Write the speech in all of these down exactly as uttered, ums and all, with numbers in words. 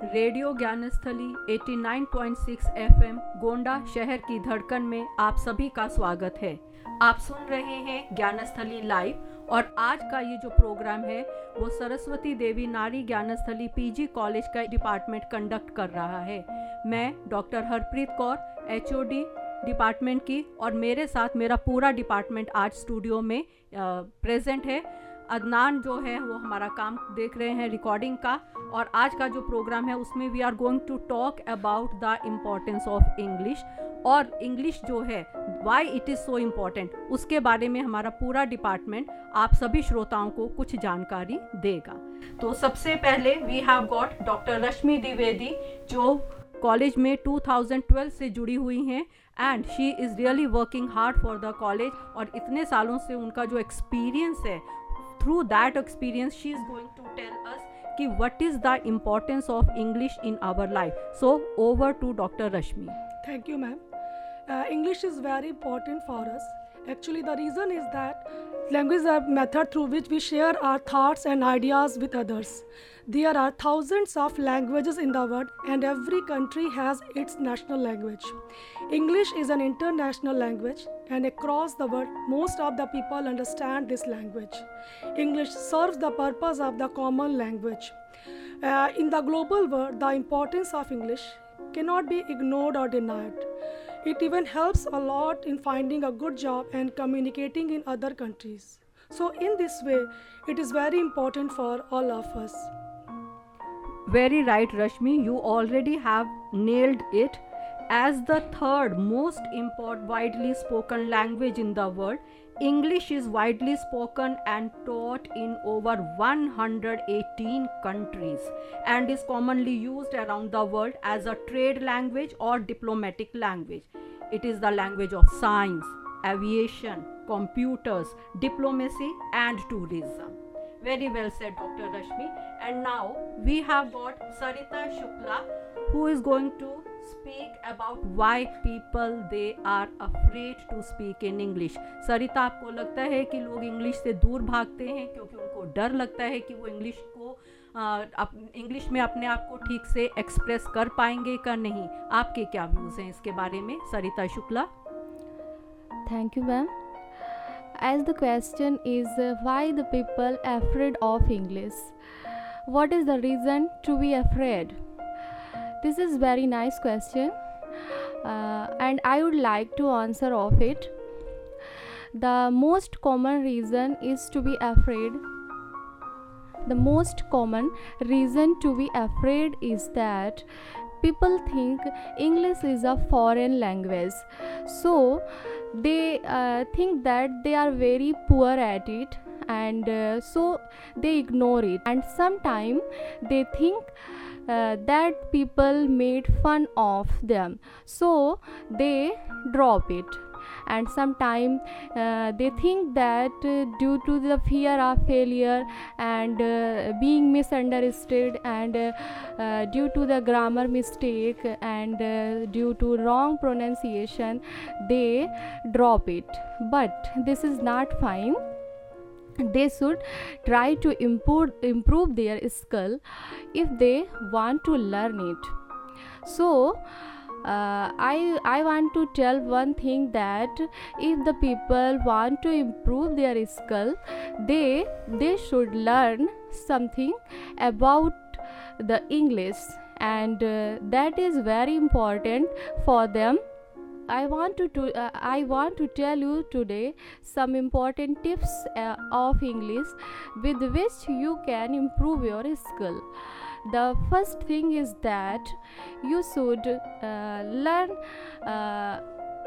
Radio Gyansthali नवासी point six FM Gonda शहर की धड़कन में आप सभी का स्वागत है। आप सुन रहे हैं ज्ञानस्थली लाइव और आज का ये जो प्रोग्राम है वो सरस्वती देवी नारी ज्ञानस्थली पीजी कॉलेज का डिपार्टमेंट कंडक्ट कर रहा है। मैं doctor Harpreet Kaur HOD department की और मेरे साथ मेरा पूरा डिपार्टमेंट आज स्टूडियो में प्रेजेंट है। अदनान जो है वो हमारा काम देख रहे हैं रिकॉर्डिंग का, और आज का जो प्रोग्राम है उसमें we are going to talk about the importance of English, और इंग्लिश जो है why it is so important उसके बारे में हमारा पूरा डिपार्टमेंट आप सभी श्रोताओं को कुछ जानकारी देगा। तो सबसे पहले we have got doctor Rashmi Dwivedi जो कॉलेज में टू थाउजेंड ट्वेल्व से जुड़ी हुई हैं and she is really working hard for the college, और इतने सालों से उनका जो एक्सपीरियंस है, through that experience she is going to tell us कि what is the importance of English in our life. So over to Doctor Rashmi. Thank you, ma'am. Uh, English is very important for us. Actually, the reason is that language is a method through which we share our thoughts and ideas with others. There are thousands of languages in the world, and every country has its national language. English is an international language, and across the world, most of the people understand this language. English serves the purpose of the common language. Uh, in the global world, the importance of English cannot be ignored or denied. It even helps a lot in finding a good job and communicating in other countries. So in this way, it is very important for all of us. Very right, Rashmi. You already have nailed it. As the third most important widely spoken language in the world, English is widely spoken and taught in over one hundred eighteen countries and is commonly used around the world as a trade language or diplomatic language. It is the language of science, aviation, computers, diplomacy and tourism. Very well said, Doctor Rashmi. And now we have got Sarita Shukla who is going to speak about why people they are afraid to speak in English. सरिता, आपको लगता है कि लोग English से दूर भागते हैं क्योंकि उनको डर लगता है कि वो इंग्लिश को इंग्लिश में अपने आप को ठीक से एक्सप्रेस कर पाएंगे का नहीं? आपके क्या व्यूज़ हैं इसके बारे में, सरिता Shukla? Thank you, ma'am. As the question is uh, why the people afraid of English? What is the reason to be afraid? This is very nice question, uh, and I would like to answer of it. The most common reason is to be afraid. The most common reason to be afraid is that people think English is a foreign language, so they uh, think that they are very poor at it, and uh, so they ignore it, and sometimes they think uh, that people made fun of them, so they drop it. And sometimes uh, they think that uh, due to the fear of failure and uh, being misunderstood, and uh, uh, due to the grammar mistake and uh, due to wrong pronunciation, they drop it. But this is not fine. They should try to improve, improve their skill if they want to learn it. So Uh, I, I want to tell one thing, that if the people want to improve their skill, they, they should learn something about the English, and uh, that is very important for them. I want to, to uh, I want to tell you today some important tips uh, of English with which you can improve your skill. The first thing is that you should uh, learn uh,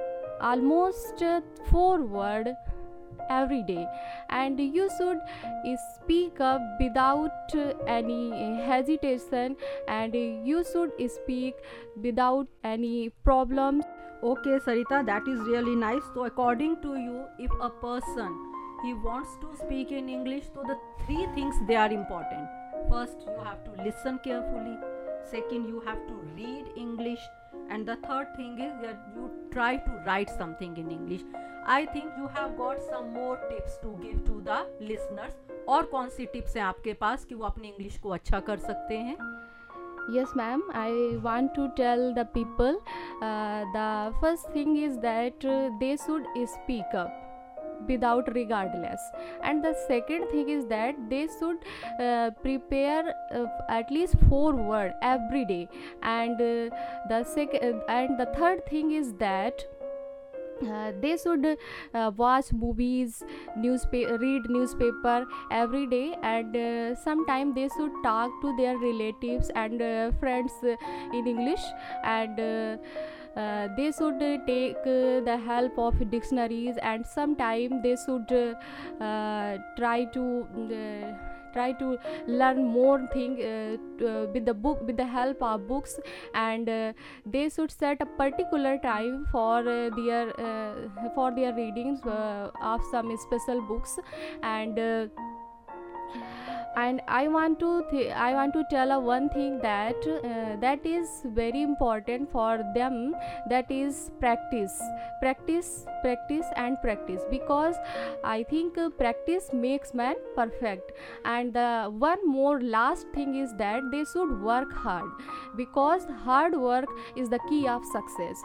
almost uh, four words every day, and you should uh, speak up without uh, any hesitation, and you should speak without any problem. Okay, Sarita, that is really nice. So according to you, if a person he wants to speak in English, so the three things they are important. First, you have to listen carefully. Second, you have to read English. And the third thing is that you try to write something in English. I think you have got some more tips to give to the listeners. और कौन सी tips हैं आपके पास कि वो अपनी English को अच्छा कर सकते हैं? Yes, ma'am. I want to tell the people uh, the first thing is that uh, they should speak up without regardless, and the second thing is that they should uh, prepare uh, at least four word every day, and uh, the second and the third thing is that uh, they should uh, watch movies, newspaper, read newspaper every day, and uh, sometime they should talk to their relatives and uh, friends uh, in English, and uh, uh, they should uh, take uh, the help of dictionaries, and sometime they should uh, uh, try to uh, try to learn more thing uh, t- uh, with the book, with the help of books, and uh, they should set a particular time for uh, their uh, for their readings uh, of some special books, and uh, and I want to th- I want to tell a one thing that uh, that is very important for them, that is practice practice practice and practice, because I think uh, practice makes man perfect, and the one more last thing is that they should work hard, because hard work is the key of success.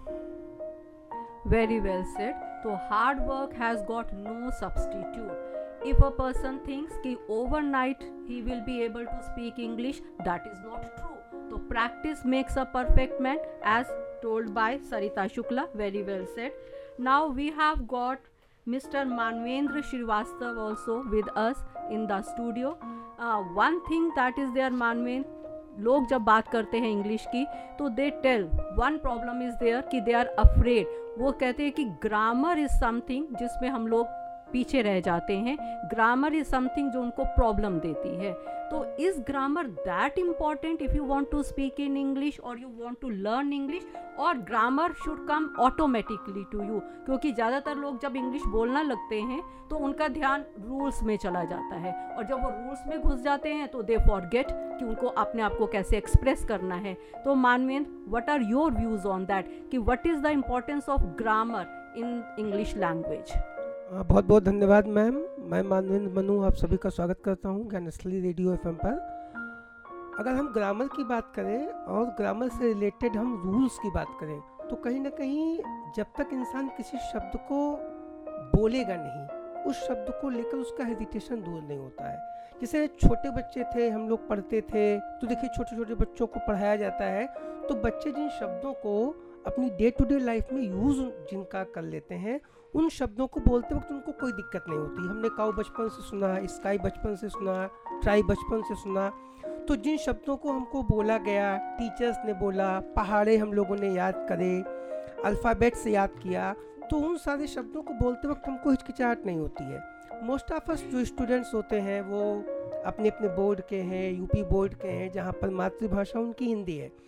Very well said. So hard work has got no substitute. If a person thinks कि overnight he will be able to speak English, that is not true. So practice makes a perfect man, as told by Sarita Shukla. Very well said. Now we have got Mister Manvendra Srivastav also with us in the studio. Uh, one thing that is there, Manvendra, लोग जब बात करते हैं English की तो they tell one problem is there कि they are afraid. वो कहते हैं कि ग्रामर इज समथिंग जिसमें हम लोग पीछे रह जाते हैं. ग्रामर इज समथिंग जो उनको प्रॉब्लम देती है. तो is grammar that important if you want to speak in English और you want to learn English, और grammar should come automatically to you? क्योंकि ज़्यादातर लोग जब इंग्लिश बोलना लगते हैं तो उनका ध्यान रूल्स में चला जाता है, और जब वो रूल्स में घुस जाते हैं तो दे फॉरगेट कि उनको अपने आप को कैसे एक्सप्रेस करना है. तो Manvendra, what are your views on that कि what is the importance of grammar in English language? बहुत बहुत धन्यवाद मैम. मैं मानवेंद्र मनु आप सभी का स्वागत करता हूँ ज्ञानस्थली रेडियो एफएम पर. अगर हम ग्रामर की बात करें और ग्रामर से रिलेटेड हम रूल्स की बात करें, तो कहीं ना कहीं जब तक इंसान किसी शब्द को बोलेगा नहीं, उस शब्द को लेकर उसका हेजिटेशन दूर नहीं होता है. जैसे छोटे बच्चे थे, हम लोग पढ़ते थे, तो देखिए छोटे छोटे बच्चों को पढ़ाया जाता है, तो बच्चे जिन शब्दों को अपनी डे टू डे लाइफ में यूज़ जिनका कर लेते हैं, उन शब्दों को बोलते वक्त उनको कोई दिक्कत नहीं होती. हमने काऊ बचपन से सुना, स्काई बचपन से सुना, ट्राई बचपन से सुना. तो जिन शब्दों को हमको बोला गया, टीचर्स ने बोला, पहाड़े हम लोगों ने याद करे, अल्फ़ाबेट से याद किया, तो उन सारे शब्दों को बोलते वक्त हमको हिचकिचाहट नहीं होती है. मोस्ट ऑफ अस जो स्टूडेंट्स होते हैं वो अपने अपने बोर्ड के हैं, यूपी बोर्ड के हैं, जहाँ पर मातृभाषा उनकी हिंदी है.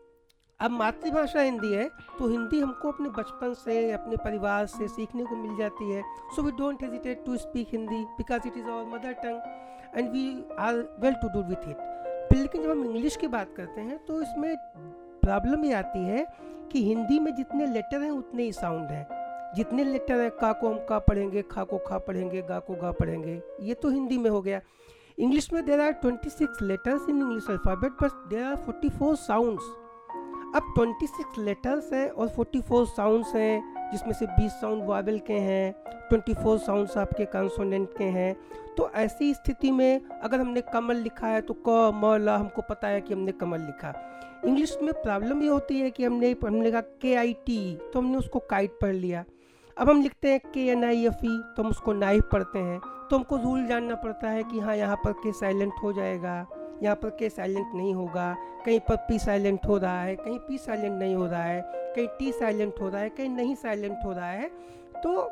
अब मातृभाषा हिंदी है तो हिंदी हमको अपने बचपन से, अपने परिवार से सीखने को मिल जाती है. So we don't hesitate to speak Hindi because it is our mother tongue and we are well to do with it. लेकिन जब हम इंग्लिश की बात करते हैं तो इसमें प्रॉब्लम ये आती है कि हिंदी में जितने लेटर हैं उतने ही साउंड हैं. जितने लेटर हैं, का को हम का पढ़ेंगे, खा को खा पढ़ेंगे, गा को गा पढ़ेंगे, ये तो हिंदी में हो गया. इंग्लिश में there are twenty six letters in English alphabet, but there are forty four sounds. अब ट्वेंटी सिक्स लेटर्स हैं और फोर्टी फोर साउंड्स हैं, जिसमें से बीस साउंड वावेल के हैं, ट्वेंटी फोर साउंड्स आपके कंसोनेंट के हैं. तो ऐसी स्थिति में अगर हमने कमल लिखा है तो क म ल हमको पता है कि हमने कमल लिखा. इंग्लिश में प्रॉब्लम ये होती है कि हमने हमने कहा के आई टी, तो हमने उसको काइट पढ़ लिया. अब हम लिखते हैं के एन आई एफ ई, तो हम उसको नाइफ पढ़ते हैं. तो हमको रूल जानना पड़ता है कि हाँ यहाँ पर के साइलेंट हो जाएगा, यहाँ पर के साइलेंट नहीं होगा, कहीं पर पी साइलेंट हो रहा है, कहीं पी साइलेंट नहीं हो रहा है, कहीं टी साइलेंट हो रहा है, कहीं नहीं साइलेंट हो रहा है. तो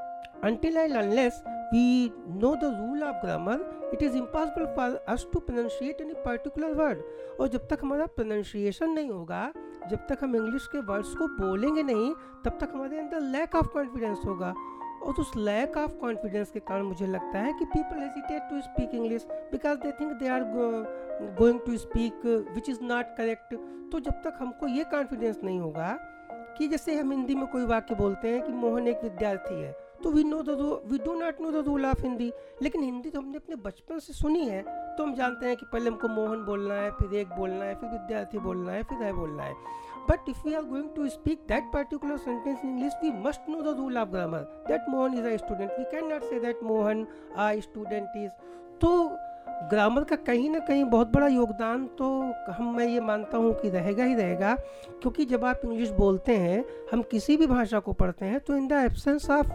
until and unless we know the rule of grammar, it is impossible for us to pronunciate any particular word. और जब तक हमारा pronunciation नहीं होगा, जब तक हम इंग्लिश के वर्ड्स को बोलेंगे नहीं, तब तक हमारे अंदर लैक ऑफ कॉन्फिडेंस होगा. और उस लैक ऑफ कॉन्फिडेंस के कारण मुझे लगता है कि people hesitate to speak English because they think they are going to speak which is not correct. तो जब तक हमको ये कॉन्फिडेंस नहीं होगा कि जैसे हम हिंदी में कोई वाक्य बोलते हैं कि मोहन एक विद्यार्थी है, तो we know the we do not know the rule of Hindi. लेकिन हिंदी तो हमने अपने बचपन से सुनी है, तो हम जानते हैं कि पहले हमको मोहन बोलना है, फिर एक बोलना है, फिर विद्यार्थी बोलना है, फिर है बोलना है. But if we are going to speak that particular sentence in English, we must know the rule of grammar. That Mohan is a student. We cannot say that Mohan a student is. तो grammar का कहीं ना कहीं बहुत बड़ा योगदान तो हम मैं ये मानता हूँ कि रहेगा ही रहेगा, क्योंकि जब आप इंग्लिश बोलते हैं, हम किसी भी भाषा को पढ़ते हैं, तो in the absence of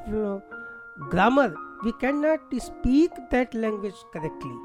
grammar we can not speak that language correctly.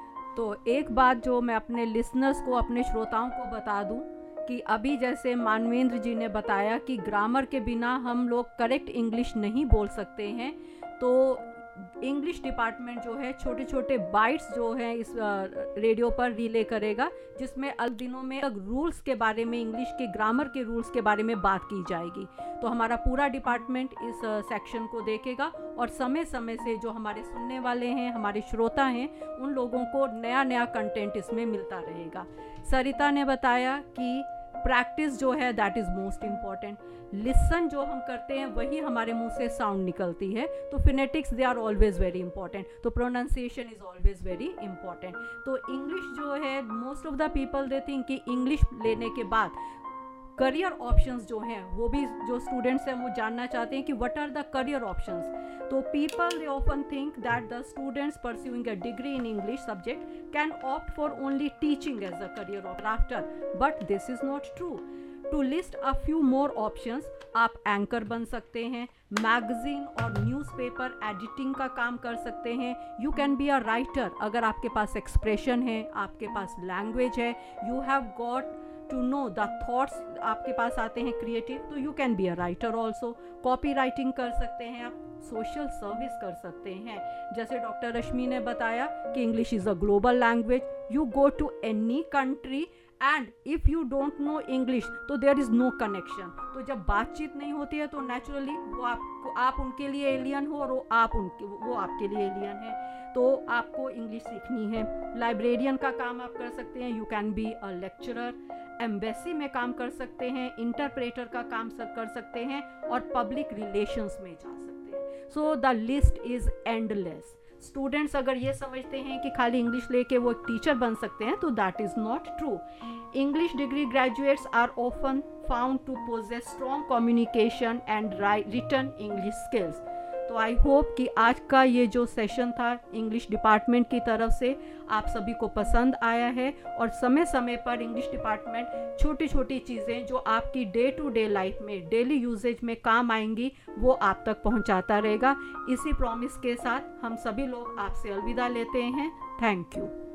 तो एक बात जो मैं अपने लिसनर्स को, अपने श्रोताओं को बता दूं कि अभी जैसे मानवेंद्र जी ने बताया कि ग्रामर के बिना हम लोग करेक्ट इंग्लिश नहीं बोल सकते हैं, तो इंग्लिश डिपार्टमेंट जो है छोटे छोटे बाइट्स जो हैं इस रेडियो पर रिले करेगा, जिसमें अल दिनों में रूल्स के बारे में, इंग्लिश के ग्रामर के रूल्स के बारे में बात की जाएगी. तो हमारा पूरा डिपार्टमेंट इस सेक्शन को देखेगा और समय समय से जो हमारे सुनने वाले हैं, हमारे श्रोता हैं, उन लोगों को नया नया कंटेंट इसमें मिलता रहेगा. सरिता ने बताया कि प्रैक्टिस जो है that is most important. Listen जो हम करते हैं वही हमारे मुंह से साउंड निकलती है, तो phonetics they are always very important, तो pronunciation is always very important. तो इंग्लिश जो है, most of the people they think कि इंग्लिश लेने के बाद करियर ऑप्शंस जो हैं, वो भी जो स्टूडेंट्स हैं वो जानना चाहते हैं कि what are the career options. तो people they often think that the students pursuing a degree in English subject can opt for only teaching as a career after, but this is not true. To list a few more options, आप anchor बन सकते हैं, magazine और newspaper editing का काम कर सकते हैं, you can be a writer अगर आपके पास एक्सप्रेशन है, आपके पास लैंग्वेज है, you have got to know the thoughts आपके पास आते हैं क्रिएटिव, तो you can be a writer also. Copy writing कर सकते हैं आप, सोशल सर्विस कर सकते हैं. जैसे डॉक्टर रश्मि ने बताया कि English is a global language, you go to any country and if you don't know English तो देयर इज़ नो कनेक्शन. तो जब बातचीत नहीं होती है तो नेचुरली वो आपको, आप उनके लिए एलियन हो और वो आप उनके वो आपके लिए एलियन है. तो आपको इंग्लिश सीखनी है. लाइब्रेरियन का काम आप कर सकते हैं, you can be a lecturer. Embassy में काम कर सकते हैं, इंटरप्रेटर का काम कर सकते हैं और पब्लिक रिलेशंस में जा सकते हैं. So the list is endless. Students अगर ये समझते हैं कि खाली इंग्लिश लेके वो एक टीचर बन सकते हैं, तो that is not true. English degree graduates are often found to possess strong communication and written English skills. तो आई होप कि आज का ये जो सेशन था इंग्लिश डिपार्टमेंट की तरफ से आप सभी को पसंद आया है, और समय समय पर इंग्लिश डिपार्टमेंट छोटी छोटी चीज़ें जो आपकी डे टू डे लाइफ में, डेली यूजेज में काम आएंगी, वो आप तक पहुंचाता रहेगा. इसी प्रॉमिस के साथ हम सभी लोग आपसे अलविदा लेते हैं. Thank you.